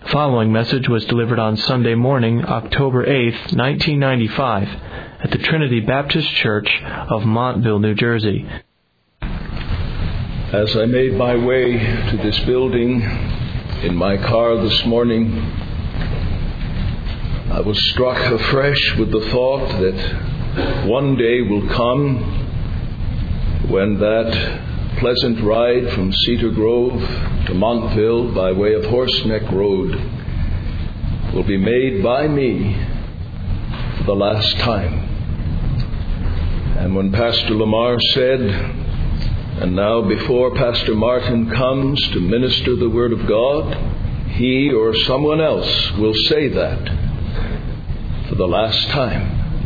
following message was delivered on Sunday morning, October 8th, 1995, at the Trinity Baptist Church of Montville, New Jersey. As I made my way to this building in my car this morning, I was struck afresh with the thought that one day will come when that pleasant ride from Cedar Grove to Montville by way of Horseneck Road will be made by me for the last time. And when Pastor Lamar said, "And now before Pastor Martin comes to minister the Word of God, he or someone else will say that for the last time."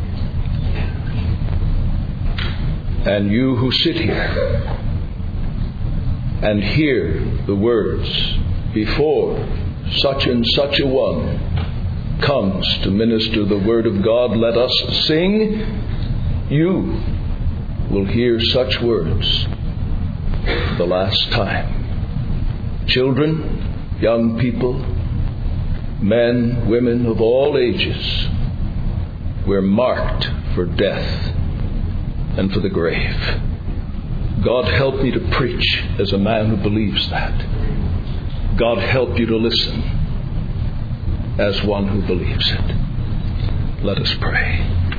And you who sit here and hear the words, "Before such and such a one comes to minister the Word of God, let us sing," you will hear such words for the last time. Children, young people, men, women of all ages, we're marked for death and for the grave. God help me to preach as a man who believes that. God help you to listen as one who believes it. Let us pray.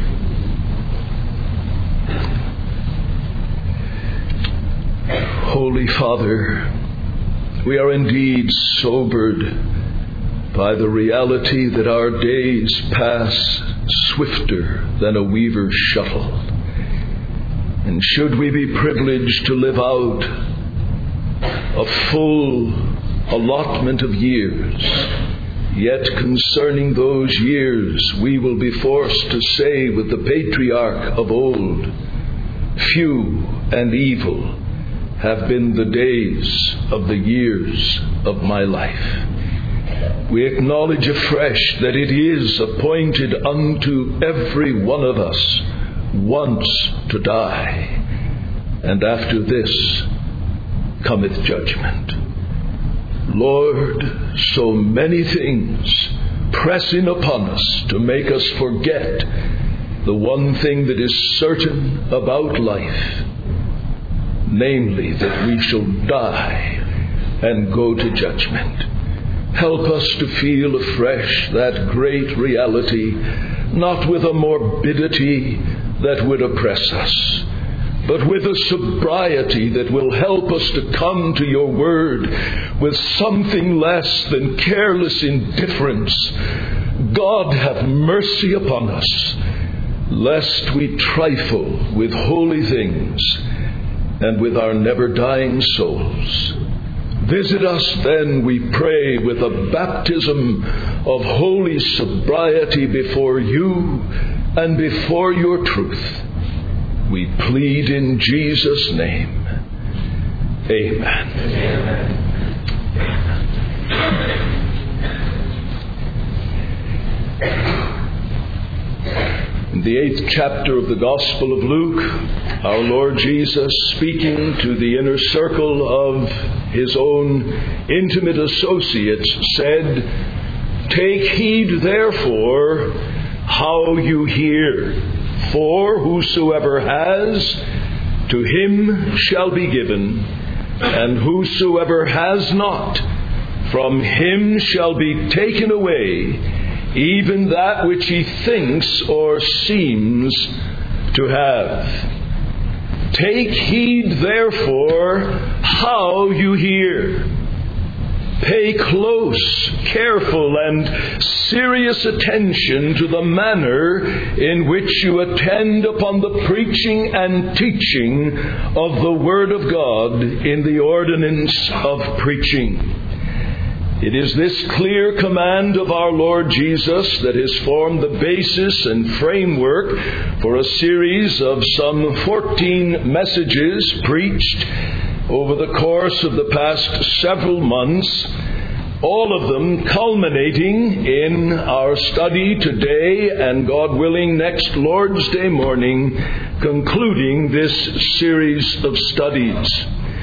Holy Father, we are indeed sobered by the reality that our days pass swifter than a weaver's shuttle. And should we be privileged to live out a full allotment of years, yet concerning those years we will be forced to say with the patriarch of old, "Few and evil have been the days of the years of my life." We acknowledge afresh that it is appointed unto every one of us once to die, and after this cometh judgment. Lord, so many things press in upon us to make us forget the one thing that is certain about life, namely that we shall die and go to judgment. Help us to feel afresh that great reality, not with a morbidity that would oppress us, but with a sobriety that will help us to come to your word with something less than careless indifference. God, have mercy upon us, lest we trifle with holy things and with our never-dying souls. Visit us then, we pray, with a baptism of holy sobriety before you and before your truth. We plead in Jesus' name. Amen. In the 8th chapter of the Gospel of Luke, our Lord Jesus, speaking to the inner circle of his own intimate associates, said, "Take heed, therefore, how you hear. For whosoever has, to him shall be given, and whosoever has not, from him shall be taken away, even that which he thinks or seems to have. Take heed, therefore, how you hear. Pay close, careful, and serious attention to the manner in which you attend upon the preaching and teaching of the Word of God in the ordinance of preaching." It is this clear command of our Lord Jesus that has formed the basis and framework for a series of some 14 messages preached over the course of the past several months, all of them culminating in our study today and, God willing, next Lord's Day morning, concluding this series of studies.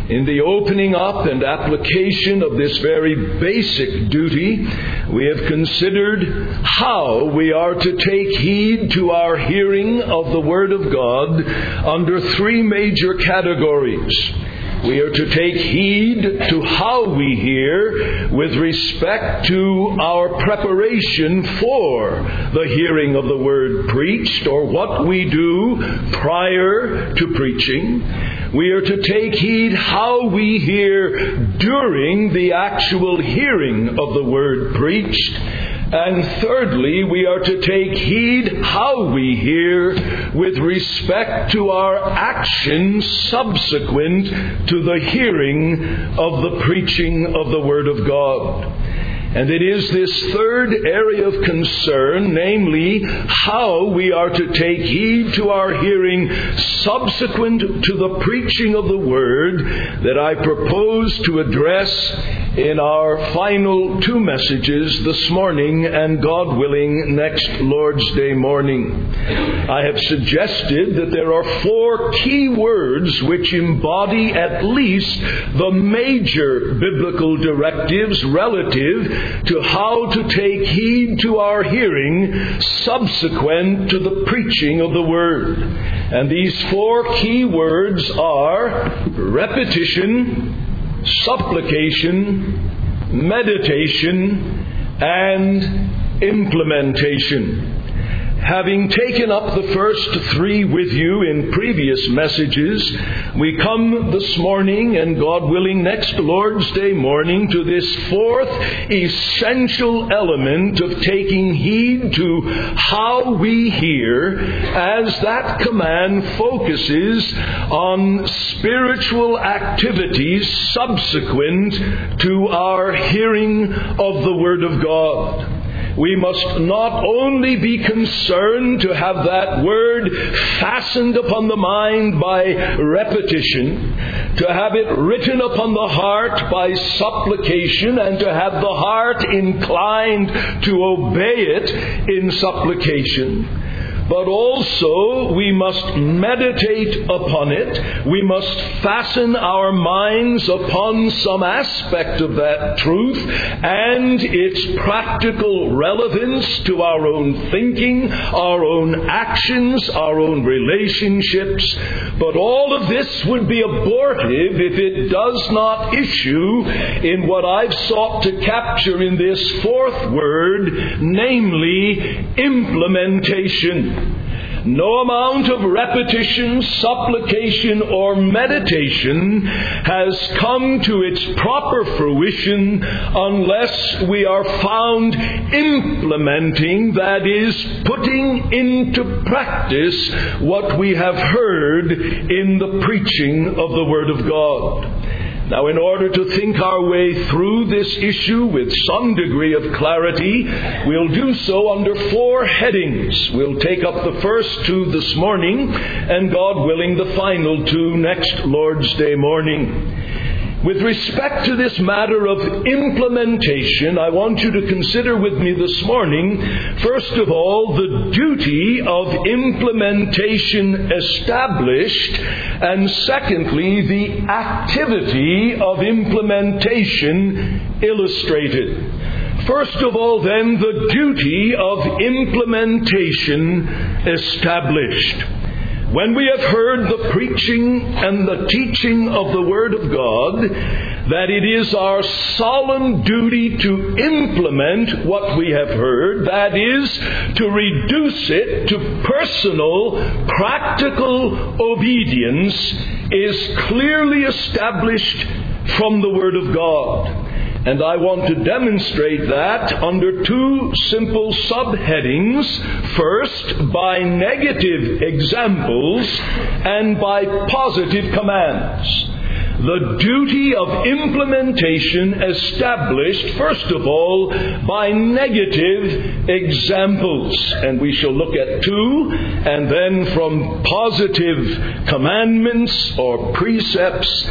In the opening up and application of this very basic duty, we have considered how we are to take heed to our hearing of the Word of God under three major categories. We are to take heed to how we hear with respect to our preparation for the hearing of the Word preached, or what we do prior to preaching. We are to take heed how we hear during the actual hearing of the Word preached. And thirdly, we are to take heed how we hear with respect to our actions subsequent to the hearing of the preaching of the Word of God. And it is this third area of concern, namely how we are to take heed to our hearing subsequent to the preaching of the Word, that I propose to address in our final two messages this morning, and God willing, next Lord's Day morning. I have suggested that there are four key words which embody at least the major biblical directives relative to how to take heed to our hearing subsequent to the preaching of the Word. And these four key words are repetition, supplication, meditation, and implementation. Having taken up the first three with you in previous messages, we come this morning, and God willing next Lord's Day morning, to this fourth essential element of taking heed to how we hear, as that command focuses on spiritual activities subsequent to our hearing of the Word of God. We must not only be concerned to have that Word fastened upon the mind by repetition, to have it written upon the heart by supplication, and to have the heart inclined to obey it in supplication. But also we must meditate upon it. We must fasten our minds upon some aspect of that truth and its practical relevance to our own thinking, our own actions, our own relationships. But all of this would be abortive if it does not issue in what I've sought to capture in this fourth word, namely implementation. No amount of repetition, supplication, or meditation has come to its proper fruition unless we are found implementing, that is, putting into practice what we have heard in the preaching of the Word of God. Now, in order to think our way through this issue with some degree of clarity, we'll do so under four headings. We'll take up the first two this morning, and God willing, the final two next Lord's Day morning. With respect to this matter of implementation, I want you to consider with me this morning, first of all, the duty of implementation established, and secondly, the activity of implementation illustrated. First of all, then, the duty of implementation established. When we have heard the preaching and the teaching of the Word of God, that it is our solemn duty to implement what we have heard, that is, to reduce it to personal, practical obedience, is clearly established from the Word of God. And I want to demonstrate that under two simple subheadings. First, by negative examples, and by positive commands. The duty of implementation established, first of all, by negative examples. And we shall look at two, and then from positive commandments or precepts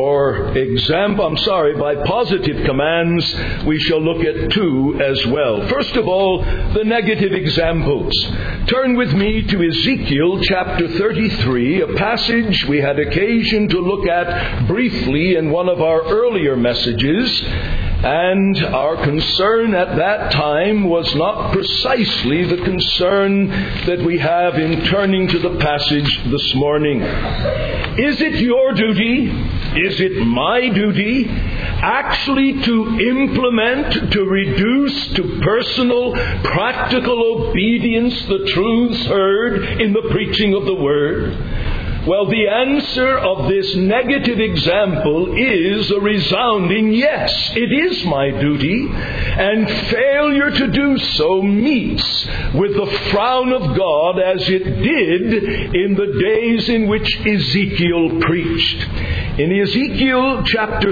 by positive commands, we shall look at two as well. First of all, the negative examples. Turn with me to Ezekiel chapter 33, a passage we had occasion to look at briefly briefly in one of our earlier messages, and our concern at that time was not precisely the concern that we have in turning to the passage this morning. Is it your duty, is it my duty, actually to implement, to reduce to personal, practical obedience the truths heard in the preaching of the Word? Well, the answer of this negative example is a resounding yes. It is my duty, and failure to do so meets with the frown of God as it did in the days in which Ezekiel preached. In Ezekiel chapter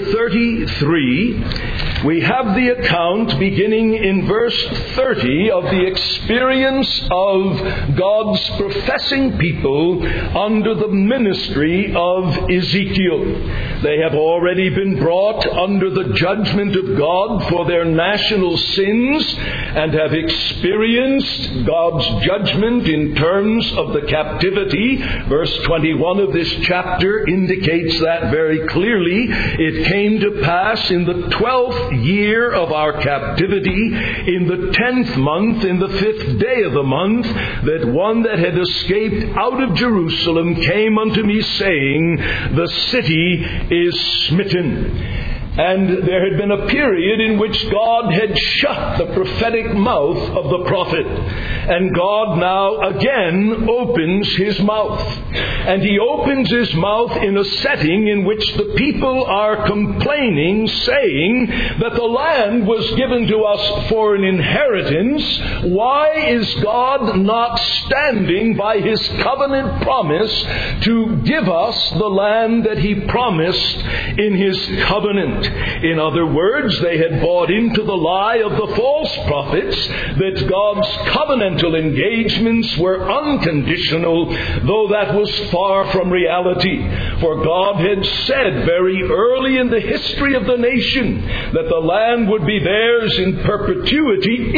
33, we have the account beginning in verse 30 of the experience of God's professing people under the ministry of Ezekiel. They have already been brought under the judgment of God for their national sins and have experienced God's judgment in terms of the captivity. Verse 21 of this chapter indicates that very clearly. It came to pass in the 12th year of our captivity, in the 10th month, in the 5th day of the month, that one that had escaped out of Jerusalem came unto me, saying, the city is smitten. And there had been a period in which God had shut the prophetic mouth of the prophet. And God now again opens His mouth. And He opens His mouth in a setting in which the people are complaining, saying that the land was given to us for an inheritance. Why is God not standing by His covenant promise to give us the land that He promised in His covenant? In other words, they had bought into the lie of the false prophets that God's covenantal engagements were unconditional, though that was far from reality. For God had said very early in the history of the nation that the land would be theirs in perpetuity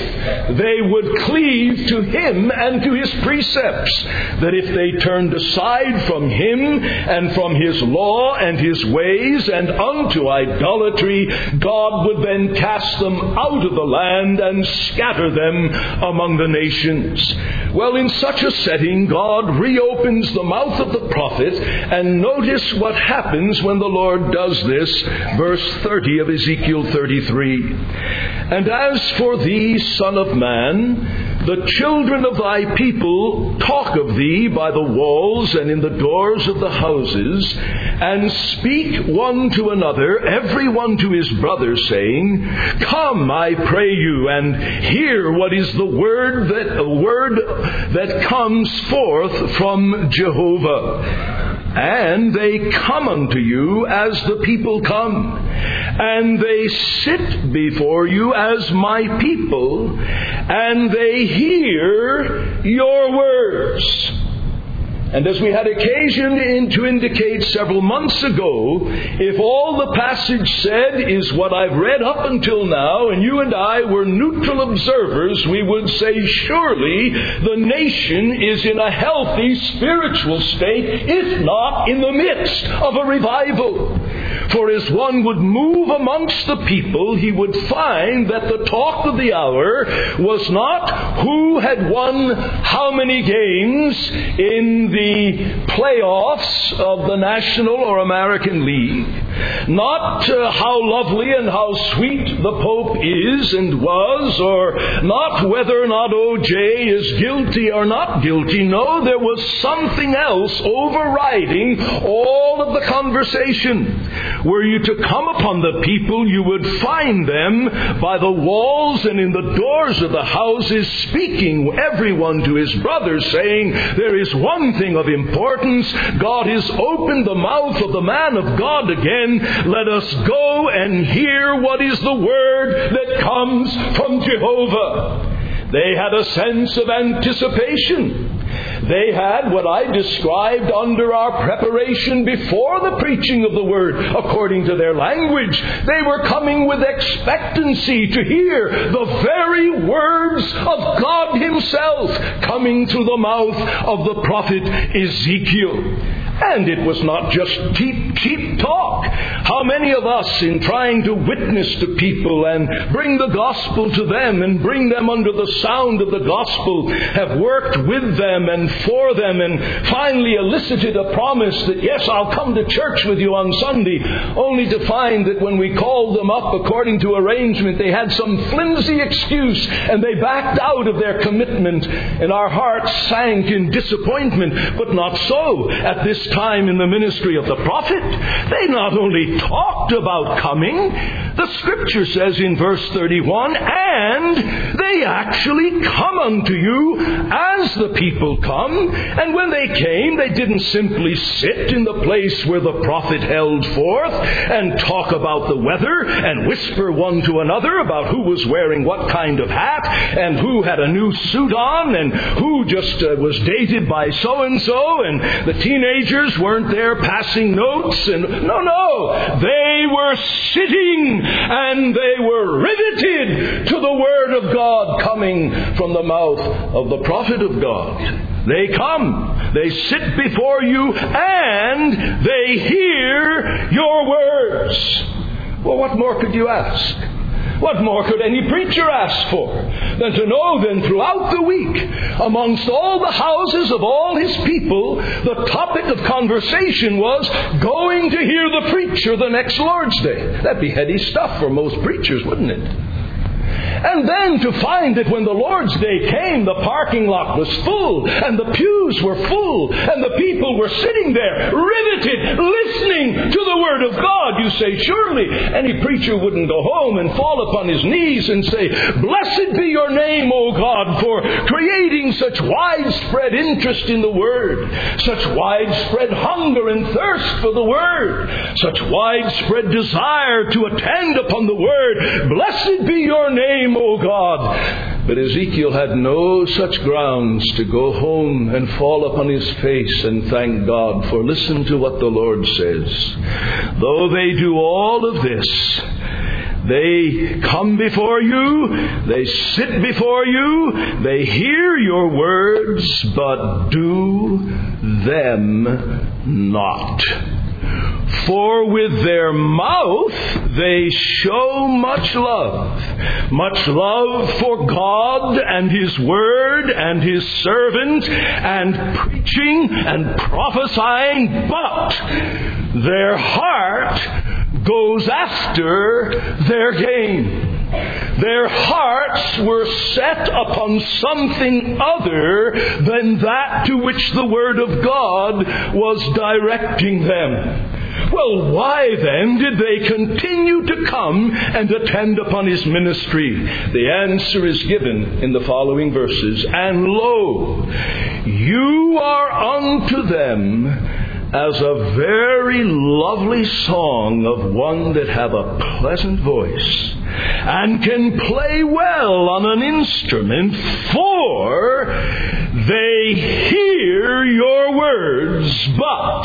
if they would cleave to Him and to His precepts. That if they turned aside from Him and from His law and His ways and unto idolatry, God would then cast them out of the land and scatter them among the nations. Well, in such a setting, God reopens the mouth of the prophet, and notice what happens when the Lord does this. Verse 30 of Ezekiel 33. And as for thee, Son of man, the children of thy people talk of thee by the walls and in the doors of the houses, and speak one to another, every one to his brother, saying, Come, I pray you, and hear what is the word that comes forth from Jehovah. And they come unto you as the people come, and they sit before you as my people, and they hear your words. And as we had occasion to indicate several months ago, if all the passage said is what I've read up until now, and you and I were neutral observers, we would say surely the nation is in a healthy spiritual state, if not in the midst of a revival. For as one would move amongst the people, he would find that the talk of the hour was not who had won how many games in the playoffs of the National or American League, not how lovely and how sweet the Pope is and was, or not whether or not O.J. is guilty or not guilty. No, there was something else overriding all of the conversation. Were you to come upon the people, you would find them by the walls and in the doors of the houses, speaking everyone to his brother, saying, there is one thing of importance. God has opened the mouth of the man of God again. Let us go and hear what is the word that comes from Jehovah. They had a sense of anticipation. They had what I described under our preparation before the preaching of the Word, according to their language. They were coming with expectancy to hear the very words of God Himself coming through the mouth of the prophet Ezekiel. And it was not just cheap talk. How many of us, in trying to witness to people and bring the gospel to them and bring them under the sound of the gospel, have worked with them and for them and finally elicited a promise that, yes, I'll come to church with you on Sunday, only to find that when we called them up according to arrangement, they had some flimsy excuse and they backed out of their commitment, and our hearts sank in disappointment. But not so at this time in the ministry of the prophet. They not only talked about coming, the Scripture says in verse 31, and they actually come unto you as the people come. And when they came, they didn't simply sit in the place where the prophet held forth and talk about the weather and whisper one to another about who was wearing what kind of hat and who had a new suit on and who just was dated by so-and-so, and the teenagers weren't there passing notes. And no, they were sitting and they were riveted to the Word of God coming from the mouth of the prophet of God. They come, they sit before you, and they hear your words. Well, what more could you ask? What more could any preacher ask for than to know then throughout the week, amongst all the houses of all his people, the topic of conversation was going to hear the preacher the next Lord's Day? That'd be heady stuff for most preachers, wouldn't it? And then to find that when the Lord's Day came, the parking lot was full, and the pews were full, and the people were sitting there, riveted, listening to the Word of God. You say, surely any preacher wouldn't go home and fall upon his knees and say, blessed be your name, O God, for creating such widespread interest in the Word, such widespread hunger and thirst for the Word, such widespread desire to attend upon the Word. Blessed be your name, O God. But Ezekiel had no such grounds to go home and fall upon his face and thank God for. Listen to what the Lord says. Though they do all of this, they come before you, they sit before you, they hear your words, but do them not. For with their mouth they show much love for God and His Word and His servant and preaching and prophesying, but their heart goes after their gain. Their hearts were set upon something other than that to which the Word of God was directing them. Well, why then did they continue to come and attend upon His ministry? The answer is given in the following verses. And lo, you are unto them as a very lovely song of one that have a pleasant voice and can play well on an instrument, for they hear your words, but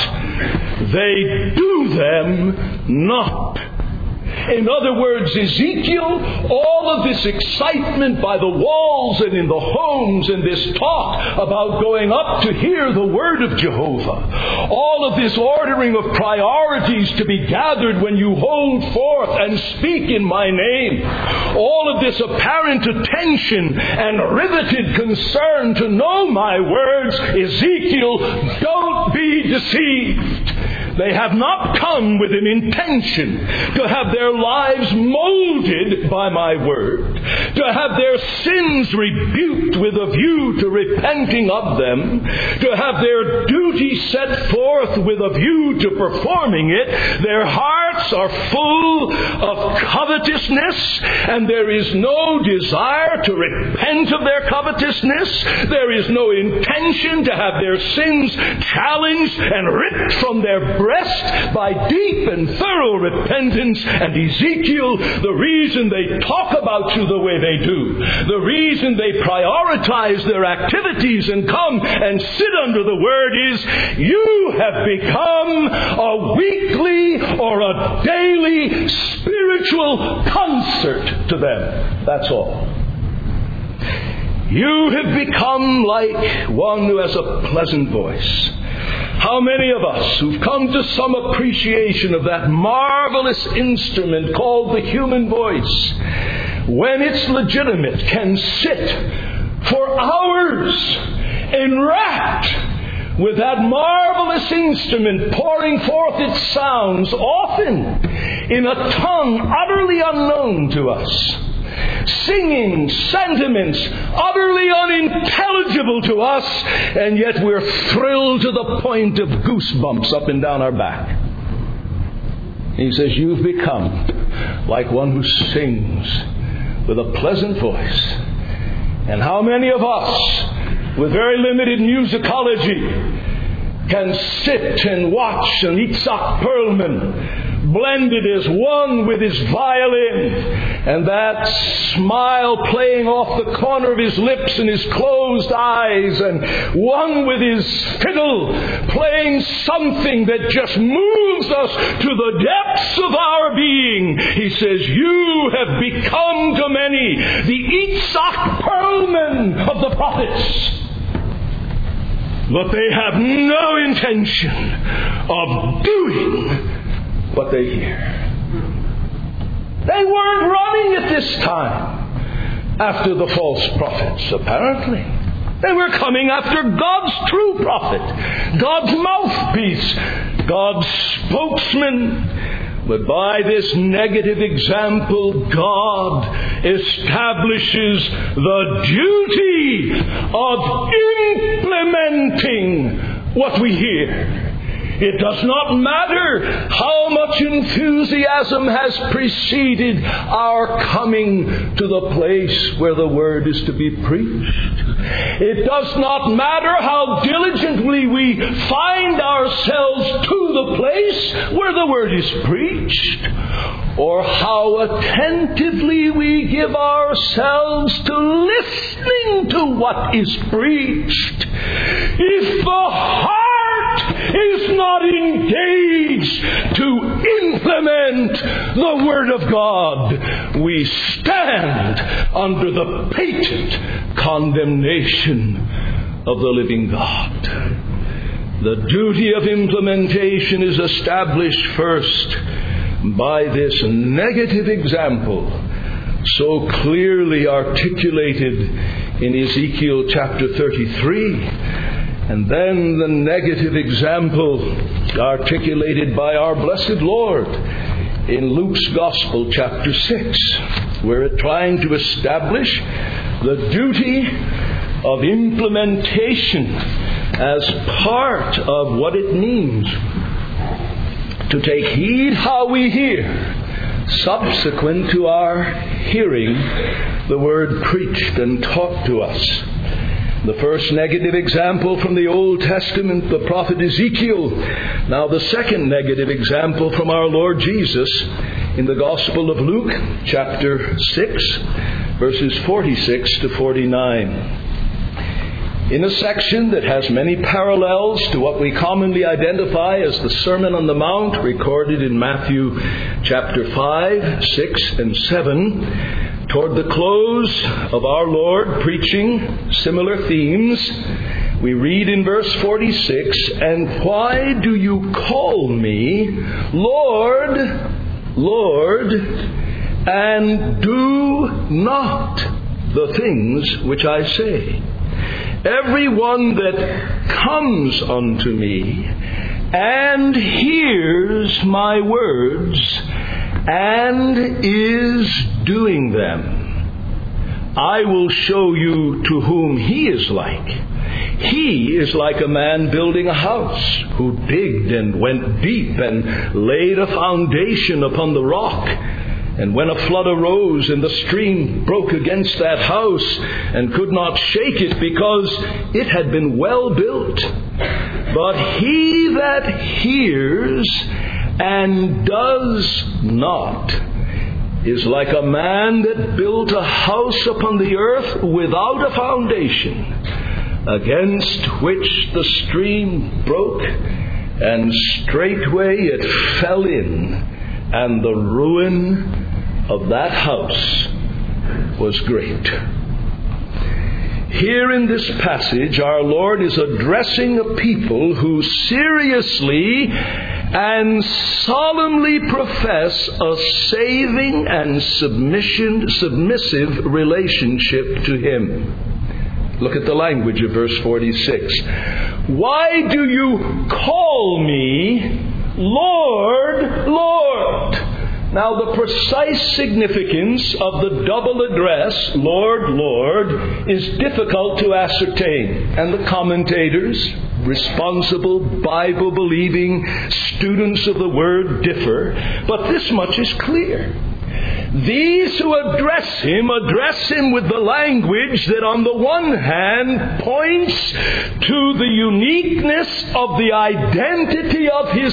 they do them not. In other words, Ezekiel, all of this excitement by the walls and in the homes and this talk about going up to hear the Word of Jehovah, all of this ordering of priorities to be gathered when you hold forth and speak in my name, all of this apparent attention and riveted concern to know my words, Ezekiel, don't be deceived. They have not come with an intention to have their lives molded by my word, to have their sins rebuked with a view to repenting of them, to have their duty set forth with a view to performing it. Their hearts are full of covetousness, and there is no desire to repent of their covetousness. There is no intention to have their sins challenged and ripped from their breast by deep and thorough repentance. And Ezekiel, the reason they talk about you the way they do, the reason they prioritize their activities and come and sit under the Word is, you have become a weekly or a daily spiritual concert to them. That's all. You have become like one who has a pleasant voice. How many of us who've come to some appreciation of that marvelous instrument called the human voice, when it's legitimate, can sit for hours enwrapped with that marvelous instrument pouring forth its sounds, often in a tongue utterly unknown to us, singing sentiments utterly unintelligible to us, and yet we're thrilled to the point of goosebumps up and down our back. He says, you've become like one who sings with a pleasant voice. And how many of us, with very limited musicology, can sit and watch an Itzhak Perlman blended as one with his violin, and that smile playing off the corner of his lips and his closed eyes, and one with his fiddle playing something that just moves us to the depths of our being. He says, you have become to many the Itzhak Perlman of the prophets. But they have no intention of doing what they hear. They weren't running at this time after the false prophets, apparently. They were coming after God's true prophet, God's mouthpiece, God's spokesman. But by this negative example, God establishes the duty of implementing what we hear. It does not matter how much enthusiasm has preceded our coming to the place where the Word is to be preached. It does not matter how diligently we find ourselves to the place where the Word is preached, or how attentively we give ourselves to listening to what is preached. If the heart is not engaged to implement the Word of God, we stand under the patent condemnation of the living God. The duty of implementation is established first by this negative example so clearly articulated in Ezekiel chapter 33. And then the negative example articulated by our blessed Lord in Luke's Gospel, chapter 6, where it's trying to establish the duty of implementation as part of what it means to take heed how we hear, subsequent to our hearing the Word preached and taught to us. The first negative example from the Old Testament, the prophet Ezekiel. Now the second negative example from our Lord Jesus in the Gospel of Luke, chapter 6, verses 46 to 49. In a section that has many parallels to what we commonly identify as the Sermon on the Mount, recorded in Matthew chapter 5, 6, and 7, toward the close of our Lord preaching similar themes, we read in verse 46, "And why do you call me Lord, Lord, and do not the things which I say? Everyone that comes unto me and hears my words and is doing them, I will show you to whom he is like. He is like a man building a house, who digged and went deep and laid a foundation upon the rock. And when a flood arose and the stream broke against that house and could not shake it because it had been well built. But he that hears and does not is like a man that built a house upon the earth without a foundation, against which the stream broke, and straightway it fell in, and the ruin of that house was great." Here in this passage, our Lord is addressing a people who seriously and solemnly profess a saving and submissive relationship to Him. Look at the language of verse 46. Why do you call me Lord, Lord? Now, the precise significance of the double address, Lord, Lord, is difficult to ascertain. And the commentators, responsible, Bible-believing students of the Word, differ. But this much is clear. These who address Him with the language that on the one hand points to the uniqueness of the identity of His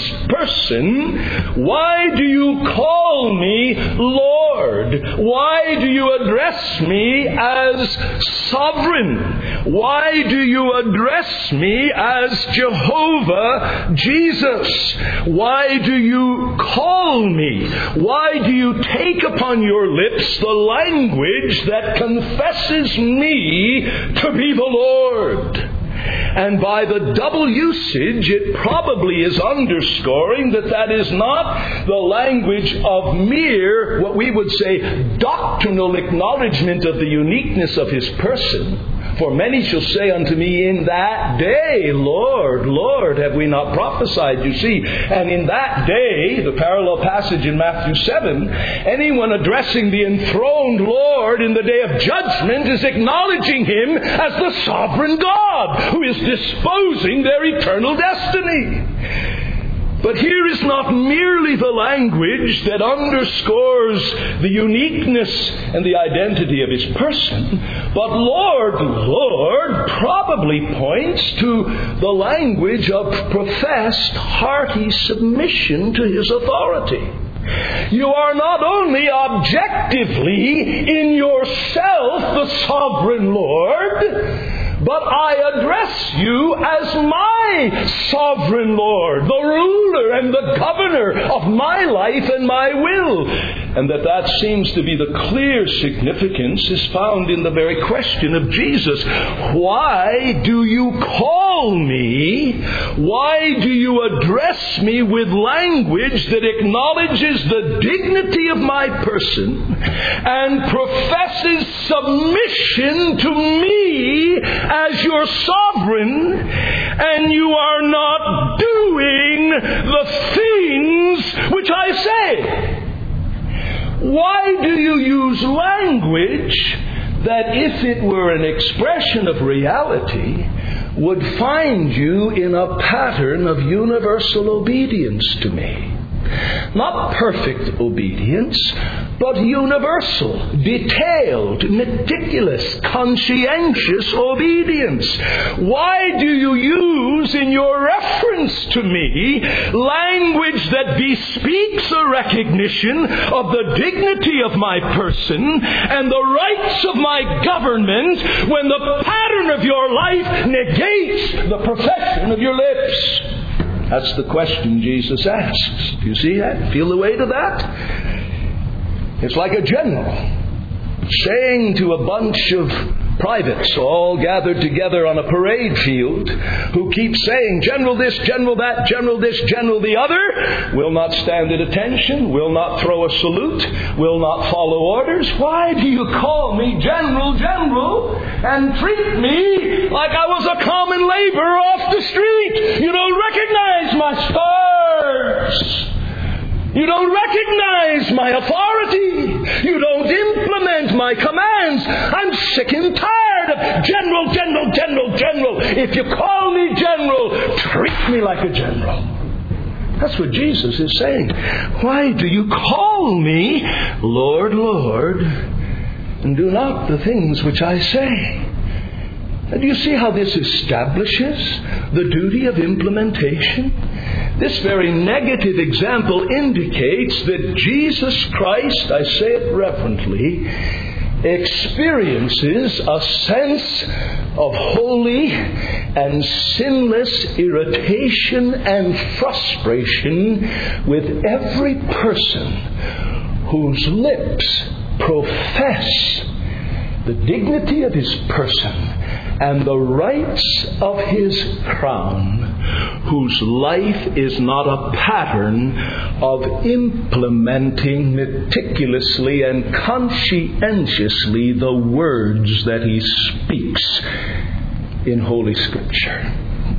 person. Why do you call me Lord? Why do you address me as sovereign? Why do you address me as Jehovah Jesus? Why do you call me? Why do you take upon your lips the language that confesses me to be the Lord? And by the double usage, it probably is underscoring that is not the language of mere, what we would say, doctrinal acknowledgement of the uniqueness of His person. For many shall say unto me in that day, Lord, Lord, have we not prophesied? You see, and in that day, the parallel passage in Matthew 7, anyone addressing the enthroned Lord in the day of judgment is acknowledging Him as the sovereign God who is disposing their eternal destiny. But here is not merely the language that underscores the uniqueness and the identity of His person, but Lord, Lord probably points to the language of professed hearty submission to His authority. You are not only objectively in yourself the sovereign Lord, but I address you as my sovereign Lord, the ruler and the governor of my life and my will. And that seems to be the clear significance is found in the very question of Jesus. Why do you call me? Why do you address me with language that acknowledges the dignity of my person and professes submission to me as your sovereign, and you are not doing the things which I say? Why do you use language that, if it were an expression of reality, would find you in a pattern of universal obedience to me? Not perfect obedience, but universal, detailed, meticulous, conscientious obedience. Why do you use in your reference to me language that bespeaks a recognition of the dignity of my person and the rights of my government when the pattern of your life negates the profession of your lips? That's the question Jesus asks. Do you see that? Feel the weight of that? It's like a general saying to a bunch of privates all gathered together on a parade field who keep saying, General this, General that, General this, General the other, will not stand at attention, will not throw a salute, will not follow orders. Why do you call me General, General, and treat me like I was a common laborer off the street? You don't recognize my stars. You don't recognize my authority. You don't implement my commands. I'm sick and tired of General, General, General, General. If you call me General, treat me like a general. That's what Jesus is saying. Why do you call me Lord, Lord, and do not the things which I say? And do you see how this establishes the duty of implementation? This very negative example indicates that Jesus Christ, I say it reverently, experiences a sense of holy and sinless irritation and frustration with every person whose lips profess the dignity of his person and the rights of his crown, whose life is not a pattern of implementing meticulously and conscientiously the words that he speaks in Holy Scripture.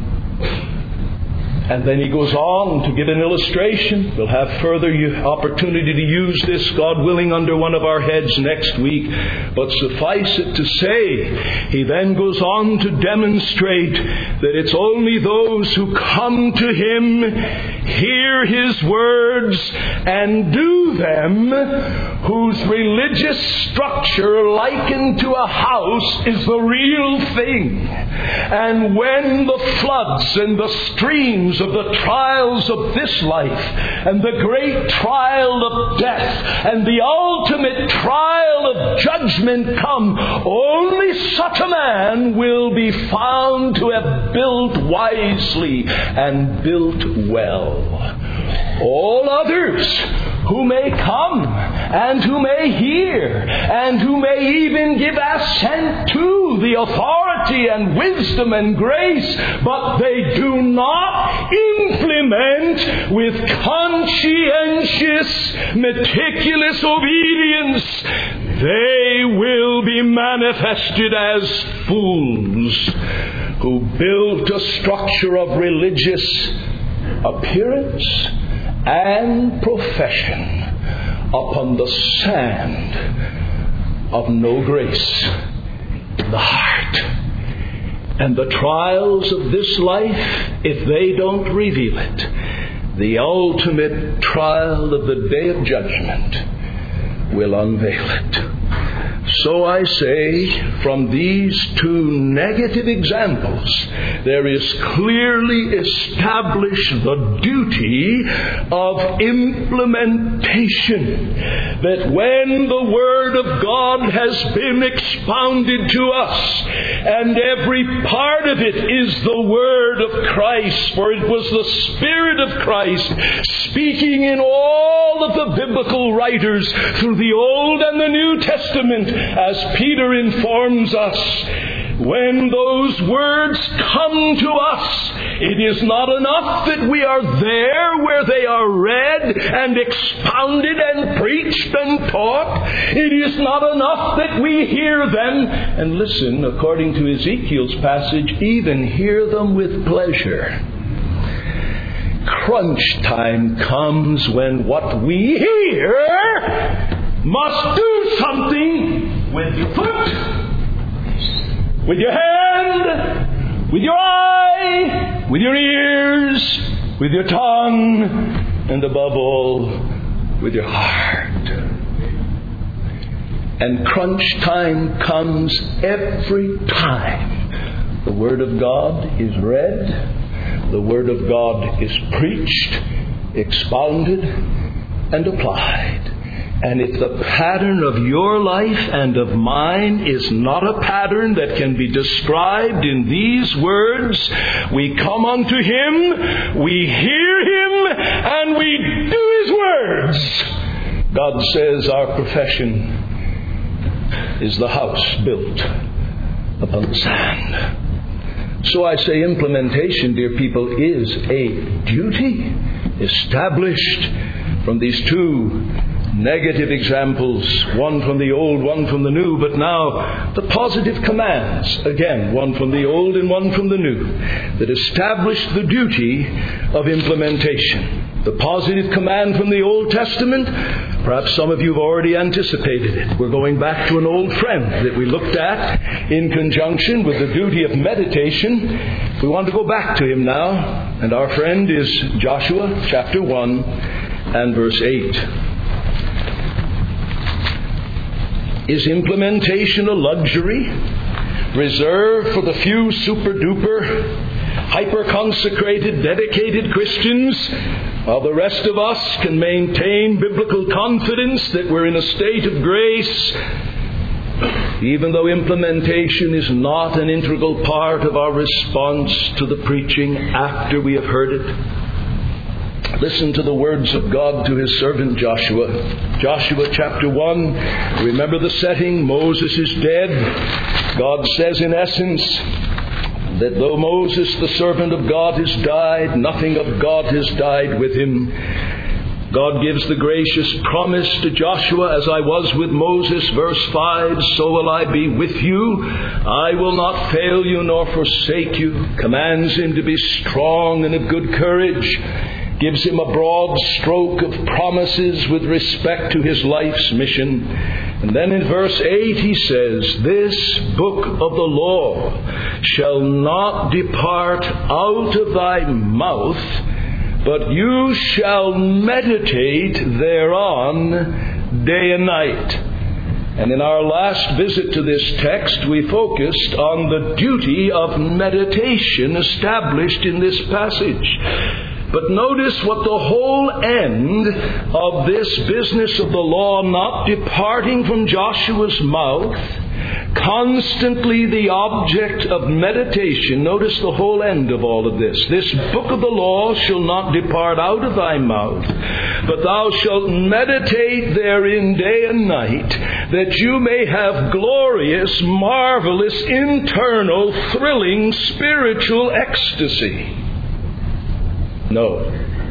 And then he goes on to give an illustration. We'll have further opportunity to use this, God willing, under one of our heads next week. But suffice it to say, he then goes on to demonstrate that it's only those who come to him, hear his words, and do them, whose religious structure, likened to a house, is the real thing. And when the floods and the streams of the trials of this life and the great trial of death and the ultimate trial of judgment come, only such a man will be found to have built wisely and built well. All others who may come and who may hear and who may even give assent to the authority and wisdom and grace, but they do not implement with conscientious, meticulous obedience, they will be manifested as fools who built a structure of religious appearance and profession upon the sand of no grace in the heart. And the trials of this life, if they don't reveal it, the ultimate trial of the day of judgment will unveil it. So I say, from these two negative examples, there is clearly established the duty of implementation. That when the Word of God has been expounded to us, and every part of it is the Word of Christ, for it was the Spirit of Christ speaking in all of the biblical writers through the Old and the New Testament, as Peter informs us, when those words come to us, it is not enough that we are there where they are read and expounded and preached and taught. It is not enough that we hear them and listen, according to Ezekiel's passage, even hear them with pleasure. Crunch time comes when what we hear must do something with your foot, with your hand, with your eye, with your ears, with your tongue, and above all, with your heart. And crunch time comes every time the Word of God is read, the Word of God is preached, expounded, and applied. And if the pattern of your life and of mine is not a pattern that can be described in these words, we come unto Him, we hear Him, and we do His words. God says our profession is the house built upon the sand. So I say implementation, dear people, is a duty established from these two negative examples, one from the old, one from the new, but now the positive commands, again, one from the old and one from the new, that establish the duty of implementation. The positive command from the Old Testament, perhaps some of you have already anticipated it. We're going back to an old friend that we looked at in conjunction with the duty of meditation. We want to go back to him now, and our friend is Joshua chapter 1 and verse 8. Is implementation a luxury reserved for the few super-duper, hyper-consecrated, dedicated Christians, while the rest of us can maintain biblical confidence that we're in a state of grace, even though implementation is not an integral part of our response to the preaching after we have heard it? Listen to the words of God to His servant Joshua. Joshua chapter 1. Remember the setting. Moses is dead. God says in essence that though Moses, the servant of God, has died, nothing of God has died with him. God gives the gracious promise to Joshua, as I was with Moses, verse 5, so will I be with you. I will not fail you nor forsake you. Commands him to be strong and of good courage. Gives him a broad stroke of promises with respect to his life's mission. And then in verse 8 he says, this book of the law shall not depart out of thy mouth, but you shall meditate thereon day and night. And in our last visit to this text, we focused on the duty of meditation established in this passage. But notice what the whole end of this business of the law not departing from Joshua's mouth, constantly the object of meditation. Notice the whole end of all of this. This book of the law shall not depart out of thy mouth, but thou shalt meditate therein day and night, that you may have glorious, marvelous, internal, thrilling, spiritual ecstasy. No,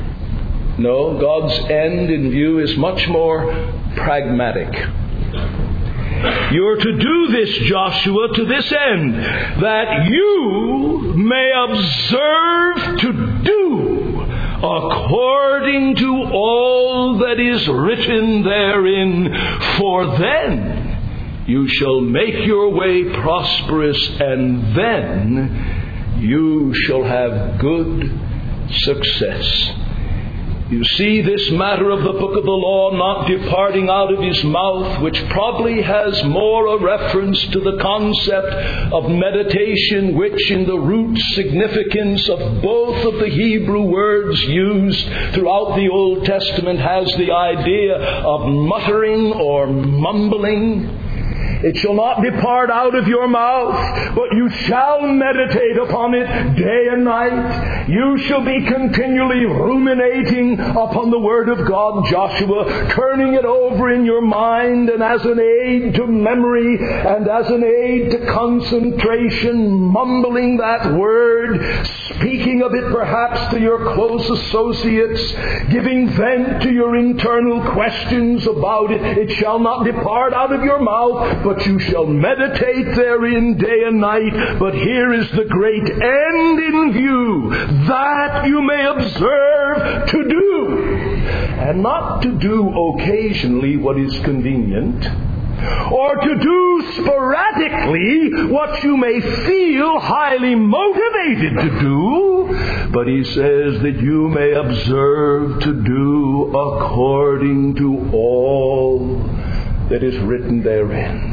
God's end in view is much more pragmatic. You're to do this, Joshua, to this end, that you may observe to do according to all that is written therein, for then you shall make your way prosperous, and then you shall have good success. You see, this matter of the book of the law not departing out of his mouth, which probably has more a reference to the concept of meditation, which in the root significance of both of the Hebrew words used throughout the Old Testament has the idea of muttering or mumbling. It shall not depart out of your mouth, but you shall meditate upon it day and night. You shall be continually ruminating upon the Word of God, Joshua, turning it over in your mind, and as an aid to memory and as an aid to concentration, mumbling that Word, speaking of it perhaps to your close associates, giving vent to your internal questions about it. It shall not depart out of your mouth, but you shall meditate therein day and night. But here is the great end in view, that you may observe to do, and not to do occasionally what is convenient, or to do sporadically what you may feel highly motivated to do, but he says that you may observe to do according to all that is written therein.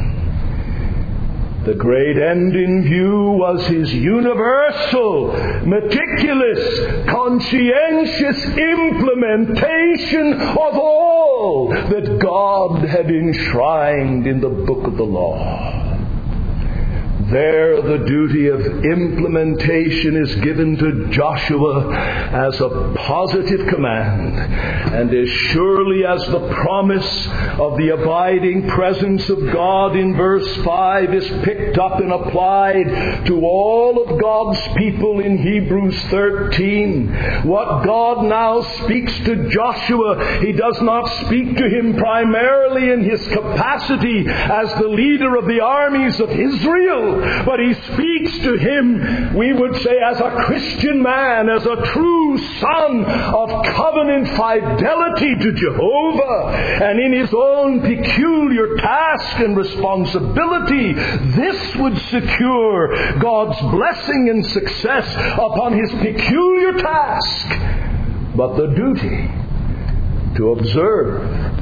The great end in view was his universal, meticulous, conscientious implementation of all that God had enshrined in the book of the law. There the duty of implementation is given to Joshua as a positive command, and as surely as the promise of the abiding presence of God in verse 5 is picked up and applied to all of God's people in Hebrews 13. What God now speaks to Joshua, he does not speak to him primarily in his capacity as the leader of the armies of Israel, but he speaks to him, we would say, as a Christian man, as a true son of covenant fidelity to Jehovah, and in his own peculiar task and responsibility. This would secure God's blessing and success upon his peculiar task. But the duty to observe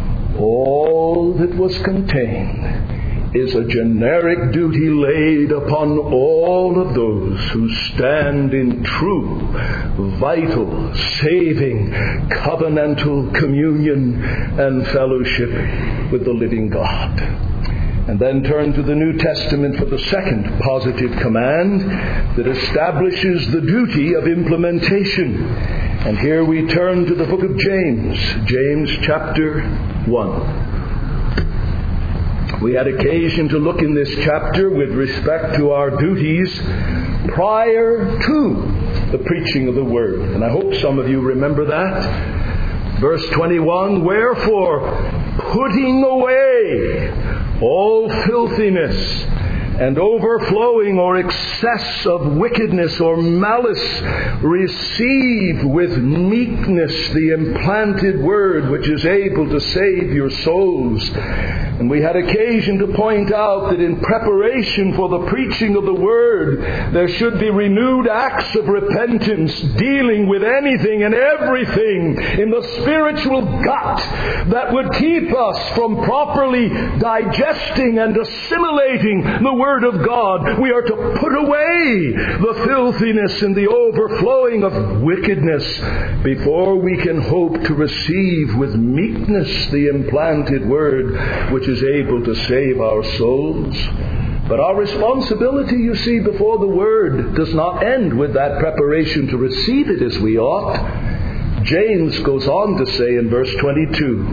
all that was contained is a generic duty laid upon all of those who stand in true, vital, saving, covenantal communion and fellowship with the living God. And then turn to the New Testament for the second positive command that establishes the duty of implementation. And here we turn to the book of James, James chapter 1. We had occasion to look in this chapter with respect to our duties prior to the preaching of the Word. And I hope some of you remember that. Verse 21, wherefore, putting away all filthiness and overflowing or excess of wickedness or malice, receive with meekness the implanted word which is able to save your souls. And we had occasion to point out that in preparation for the preaching of the Word, there should be renewed acts of repentance, dealing with anything and everything in the spiritual gut that would keep us from properly digesting and assimilating the Word of God. We are to put away the filthiness and the overflowing of wickedness before we can hope to receive with meekness the implanted Word which is able to save our souls. But our responsibility, you see, before the Word does not end with that preparation to receive it as we ought. James goes on to say in verse 22,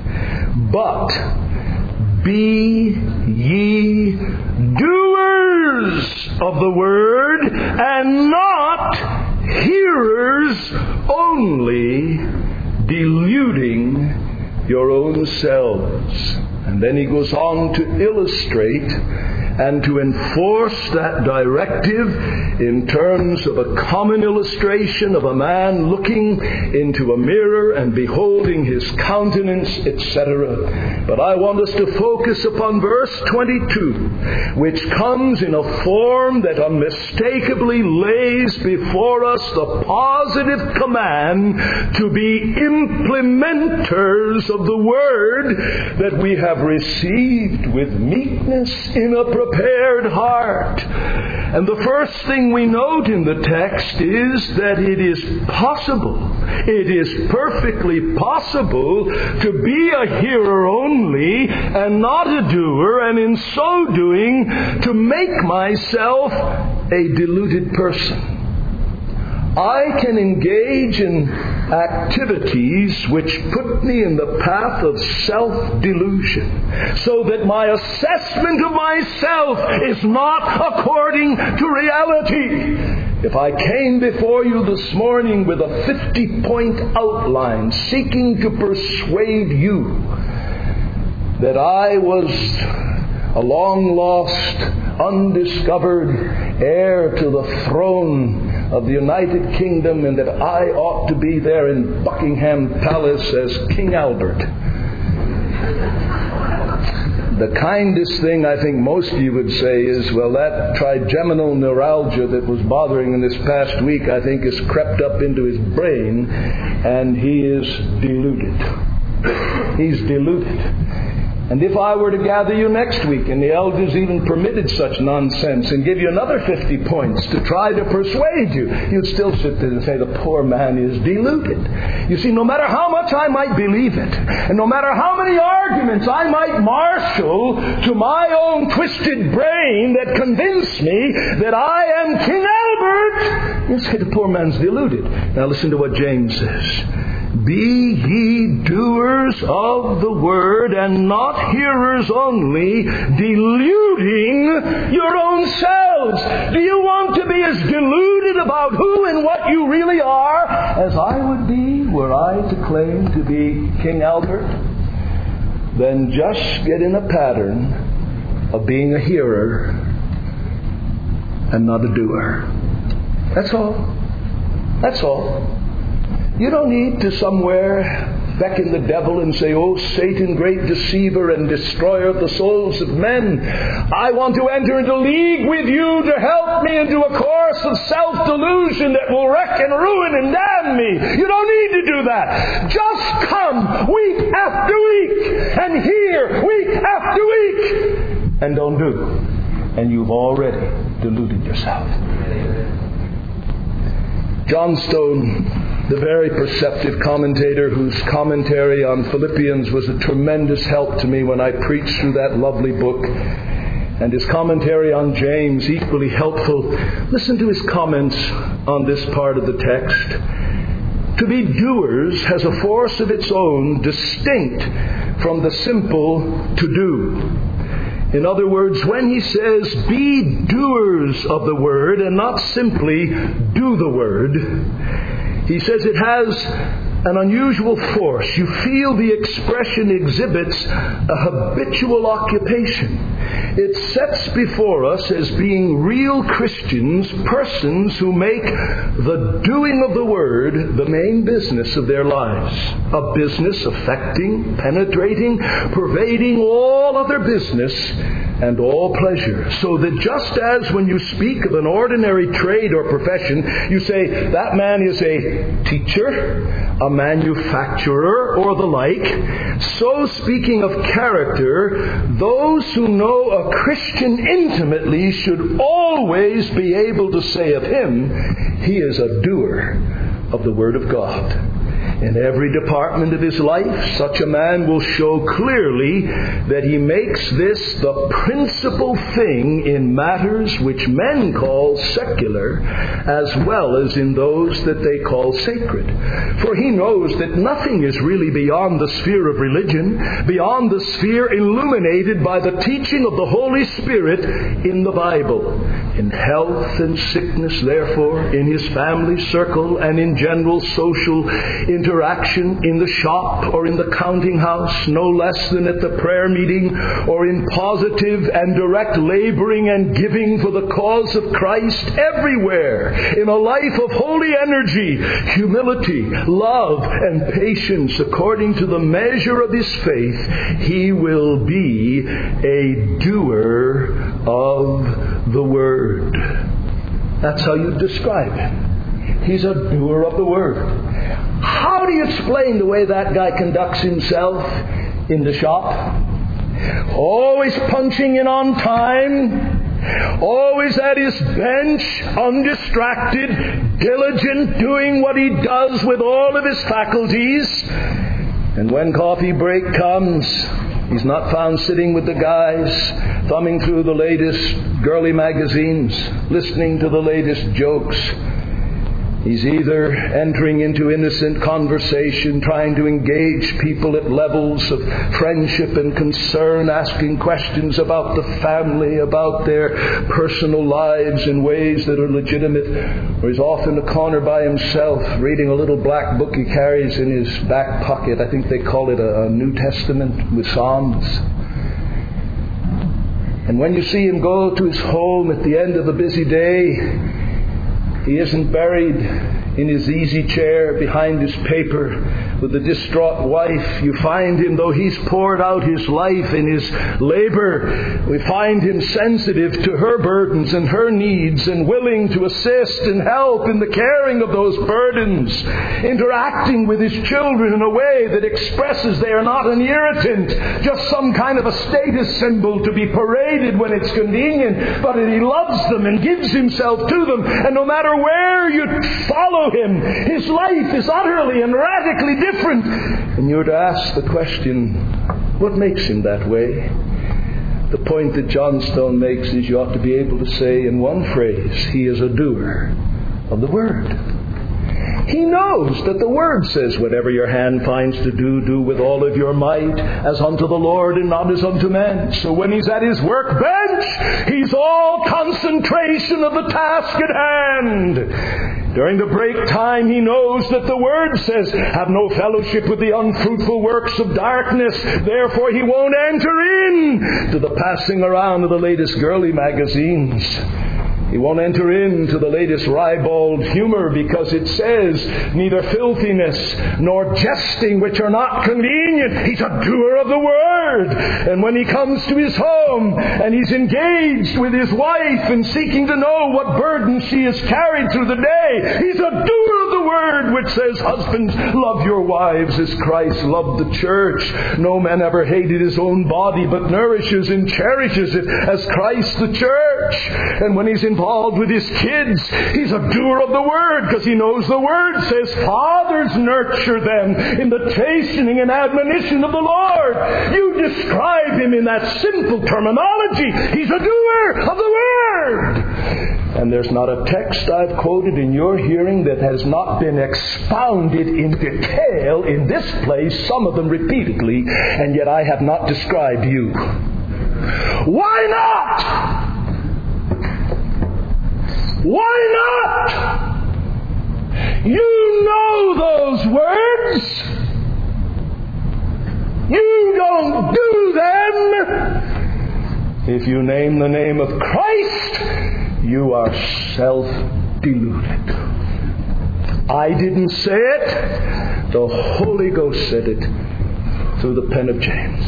but be ye doers of the Word, and not hearers only, deluding your own selves. And then he goes on to illustrate and to enforce that directive in terms of a common illustration of a man looking into a mirror and beholding his countenance, etc. But I want us to focus upon verse 22, which comes in a form that unmistakably lays before us the positive command to be implementers of the Word that we have received with meekness in a prepared heart. And the first thing we note in the text is that it is possible, it is perfectly possible to be a hearer only and not a doer, and in so doing to make myself a deluded person. I can engage in activities which put me in the path of self-delusion, so that my assessment of myself is not according to reality. If I came before you this morning with a 50-point outline seeking to persuade you that I was a long-lost, undiscovered heir to the throne of the United Kingdom, and that I ought to be there in Buckingham Palace as King Albert, the kindest thing I think most of you would say is, well, that trigeminal neuralgia that was bothering him this past week, I think, has crept up into his brain, and he is deluded. He's deluded. And if I were to gather you next week, and the elders even permitted such nonsense, and give you another 50 points to try to persuade you, you'd still sit there and say, the poor man is deluded. You see, no matter how much I might believe it, and no matter how many arguments I might marshal to my own twisted brain that convince me that I am King Albert, you say the poor man's deluded. Now listen to what James says. Be ye doers of the word, and not hearers only, deluding your own selves. Do you want to be as deluded about who and what you really are as I would be were I to claim to be King Albert? Then just get in a pattern of being a hearer and not a doer. That's all. That's all. You don't need to somewhere beckon the devil and say, oh, Satan, great deceiver and destroyer of the souls of men, I want to enter into league with you to help me into a course of self-delusion that will wreck and ruin and damn me. You don't need to do that. Just come week after week and hear week after week and don't do. And you've already deluded yourself. John Stone, the very perceptive commentator whose commentary on Philippians was a tremendous help to me when I preached through that lovely book, and his commentary on James, equally helpful. Listen to his comments on this part of the text. To be doers has a force of its own, distinct from the simple to do. In other words, when he says, be doers of the word and not simply do the word, he says it has an unusual force. You feel the expression exhibits a habitual occupation. It sets before us as being real Christians, persons who make the doing of the Word the main business of their lives. A business affecting, penetrating, pervading all other business and all pleasure. So that just as when you speak of an ordinary trade or profession, you say, that man is a teacher, a manufacturer, or the like, so speaking of character, those who know a Christian intimately should always be able to say of him, he is a doer of the Word of God. In every department of his life, such a man will show clearly that he makes this the principal thing in matters which men call secular, as well as in those that they call sacred. For he knows that nothing is really beyond the sphere of religion, beyond the sphere illuminated by the teaching of the Holy Spirit in the Bible. In health and sickness, therefore, in his family circle and in general social interaction, in the shop or in the counting house, no less than at the prayer meeting, or in positive and direct laboring and giving for the cause of Christ, everywhere, in a life of holy energy, humility, love, and patience, according to the measure of his faith, he will be a doer of the Word. That's how you describe him. He's a doer of the Word. How do you explain the way that guy conducts himself in the shop? Always punching in on time, always at his bench, undistracted, diligent, doing what he does with all of his faculties. And when coffee break comes, he's not found sitting with the guys, thumbing through the latest girly magazines, listening to the latest jokes. He's either entering into innocent conversation, trying to engage people at levels of friendship and concern, asking questions about the family, about their personal lives in ways that are legitimate, or he's off in a corner by himself, reading a little black book he carries in his back pocket. I think they call it a New Testament with Psalms. And when you see him go to his home at the end of a busy day, he isn't buried in his easy chair behind his paper with a distraught wife. You find him, though he's poured out his life in his labor, we find him sensitive to her burdens and her needs and willing to assist and help in the carrying of those burdens, interacting with his children in a way that expresses they are not an irritant, just some kind of a status symbol to be paraded when it's convenient, but that he loves them and gives himself to them. And no matter where you follow him, his life is utterly and radically different. And you're to ask the question, what makes him that way? The point that John Stone makes is you ought to be able to say in one phrase, he is a doer of the Word. He knows that the Word says, whatever your hand finds to do, do with all of your might, as unto the Lord and not as unto men. So when he's at his workbench, he's all concentration of the task at hand. During the break time, he knows that the Word says, have no fellowship with the unfruitful works of darkness. Therefore, he won't enter in to the passing around of the latest girly magazines. He won't enter into the latest ribald humor because it says neither filthiness nor jesting, which are not convenient. He's a doer of the Word. And when he comes to his home and he's engaged with his wife and seeking to know what burden she has carried through the day, he's a doer of the Word, which says, husbands, love your wives as Christ loved the church. No man ever hated his own body, but nourishes and cherishes it as Christ the church. And when he's involved with his kids, he's a doer of the Word, because he knows the Word says, fathers, nurture them in the chastening and admonition of the Lord. You describe him in that simple terminology. He's a doer of the Word. And there's not a text I've quoted in your hearing that has not been expounded in detail in this place, some of them repeatedly, and yet I have not described you. Why not? Why not? You know those words. You don't do them. If you name the name of Christ, you are self-deluded. I didn't say it. The Holy Ghost said it through the pen of James.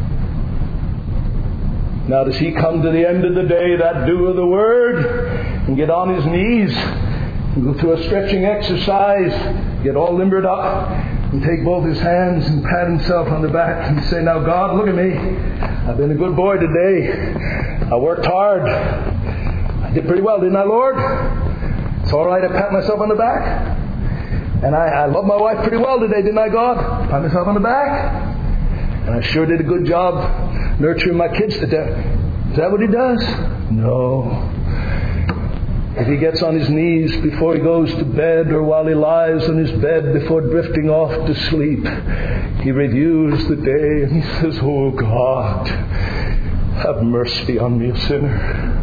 Now does he come to the end of the day, that doer of the Word, and get on his knees and go through a stretching exercise, get all limbered up, and take both his hands and pat himself on the back and say, now God, look at me. I've been a good boy today. I worked hard. I did pretty well, didn't I, Lord? It's all right, I pat myself on the back. And I love my wife pretty well today, didn't I, God? Pat myself on the back. And I sure did a good job nurturing my kids to death. Is that what he does? No. If he gets on his knees before he goes to bed, or while he lies on his bed before drifting off to sleep, he reviews the day and he says, oh God, have mercy on me, a sinner.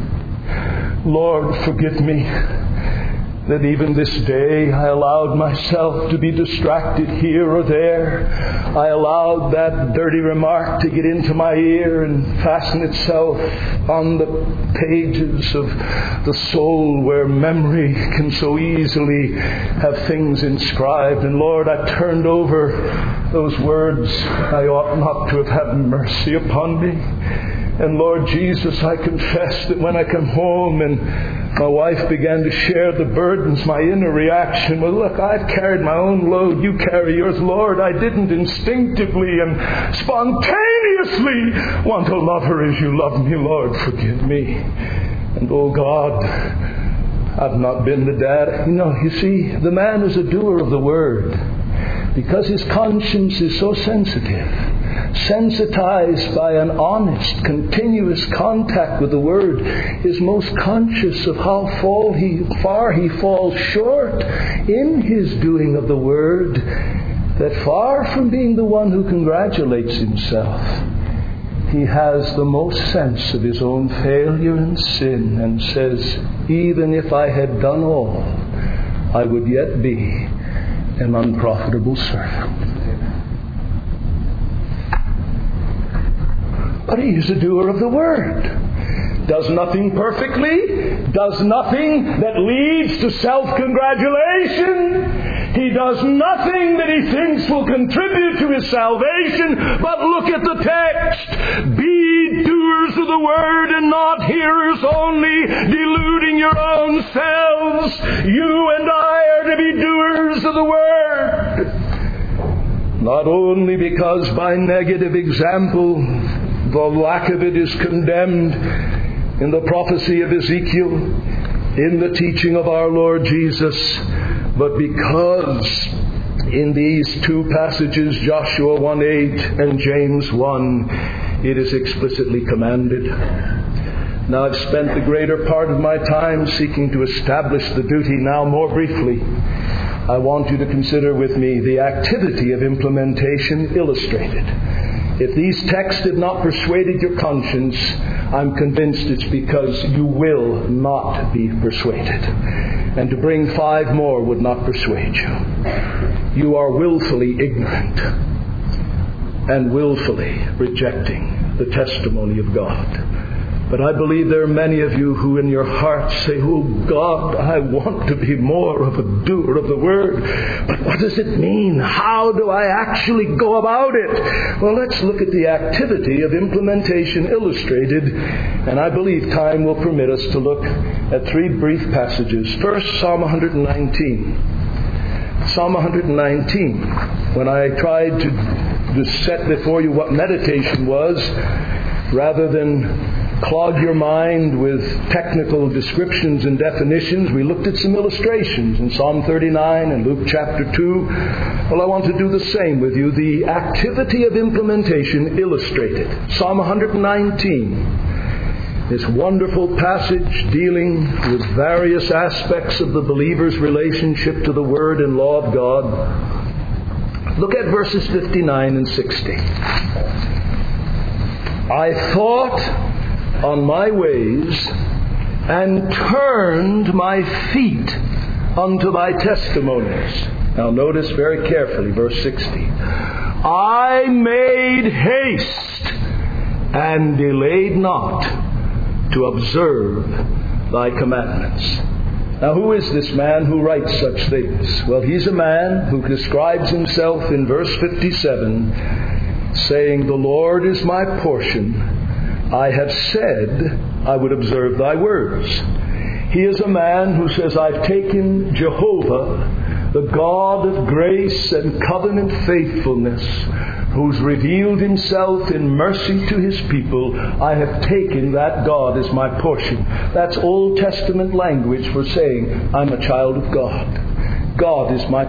Lord, forgive me that even this day I allowed myself to be distracted here or there. I allowed that dirty remark to get into my ear and fasten itself on the pages of the soul where memory can so easily have things inscribed. And Lord, I turned over those words. I ought not to have had mercy upon me. And Lord Jesus, I confess that when I come home and my wife began to share the burdens, my inner reaction was, look, I've carried my own load, you carry yours. Lord, I didn't instinctively and spontaneously want to love her as you love me. Lord, forgive me. And oh God, I've not been the dad. You see, the man is a doer of the Word because his conscience is so sensitive, sensitized by an honest, continuous contact with the Word, is most conscious of how far he falls short in his doing of the Word, that far from being the one who congratulates himself, he has the most sense of his own failure and sin, and says, even if I had done all, I would yet be an unprofitable servant. But he is a doer of the Word. Does nothing perfectly. Does nothing that leads to self-congratulation. He does nothing that he thinks will contribute to his salvation. But look at the text. Be doers of the Word and not hearers only, deluding your own selves. You and I are to be doers of the Word. Not only because by negative example the lack of it is condemned in the prophecy of Ezekiel, in the teaching of our Lord Jesus, but because in these two passages, Joshua 1:8 and James 1, it is explicitly commanded. Now I've spent the greater part of my time seeking to establish the duty. Now more briefly, I want you to consider with me the activity of implementation illustrated. If these texts did not persuade your conscience, I'm convinced it's because you will not be persuaded. And to bring 5 more would not persuade you. You are willfully ignorant and willfully rejecting the testimony of God. But I believe there are many of you who in your hearts say, oh God, I want to be more of a doer of the Word. But what does it mean? How do I actually go about it? Well, let's look at the activity of implementation illustrated. And I believe time will permit us to look at 3 brief passages. First, Psalm 119. Psalm 119. When I tried to set before you what meditation was, rather than clog your mind with technical descriptions and definitions, we looked at some illustrations in Psalm 39 and Luke chapter 2. Well, I want to do the same with you. The activity of implementation illustrated. Psalm 119. This wonderful passage dealing with various aspects of the believer's relationship to the Word and law of God. Look at verses 59 and 60. I thought on my ways and turned my feet unto thy testimonies. Now notice very carefully verse 60. I made haste and delayed not to observe thy commandments. Now who is this man who writes such things? Well, he's a man who describes himself in verse 57, saying, the Lord is my portion. I have said I would observe thy words. He is a man who says, I've taken Jehovah, the God of grace and covenant faithfulness, who's revealed himself in mercy to his people. I have taken that God as my portion. That's Old Testament language for saying, I'm a child of God. God is my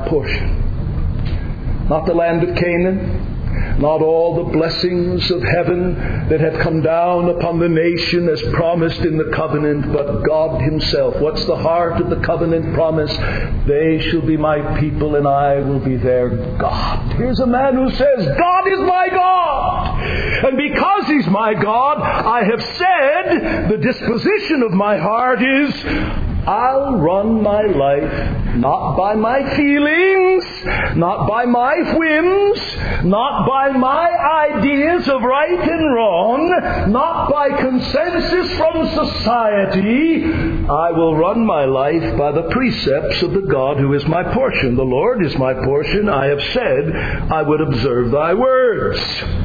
portion. Not the land of Canaan, not all the blessings of heaven that have come down upon the nation as promised in the covenant, but God himself. What's the heart of the covenant promise? They shall be my people and I will be their God. Here's a man who says, God is my God. And because he's my God, I have said the disposition of my heart is, I'll run my life not by my feelings, not by my whims, not by my ideas of right and wrong, not by consensus from society. I will run my life by the precepts of the God who is my portion. The Lord is my portion. I have said I would observe thy words.